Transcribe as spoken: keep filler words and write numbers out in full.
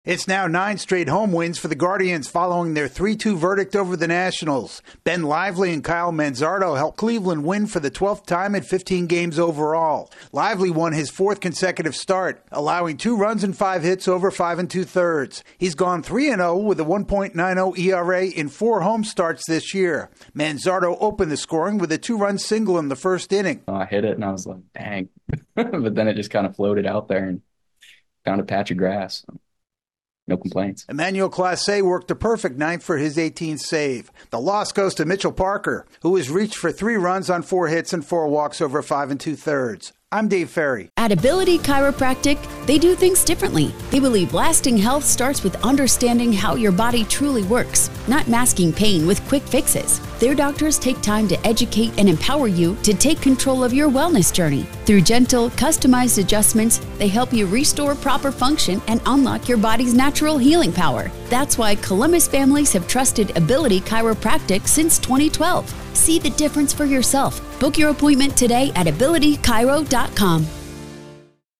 It's now nine straight home wins for the Guardians following their three two verdict over the Nationals. Ben Lively and Kyle Manzardo helped Cleveland win for the twelfth time in fifteen games overall. Lively won his fourth consecutive start, allowing two runs and five hits over five and two-thirds. He's gone three and oh with a one point nine oh E R A in four home starts this year. Manzardo opened the scoring with a two-run single in the first inning. Oh, I hit it, and I was like, dang. But then it just kind of floated out there and found a patch of grass. No complaints. Emmanuel Clase worked a perfect ninth for his eighteenth save. The loss goes to Mitchell Parker, who has reached for three runs on four hits and four walks over five and two-thirds. I'm Dave Ferry. At Ability Chiropractic, they do things differently. They believe lasting health starts with understanding how your body truly works, not masking pain with quick fixes. Their doctors take time to educate and empower you to take control of your wellness journey. Through gentle, customized adjustments, they help you restore proper function and unlock your body's natural healing power. That's why Columbus families have trusted Ability Chiropractic since twenty twelve. See the difference for yourself. Book your appointment today at ability chiro dot com.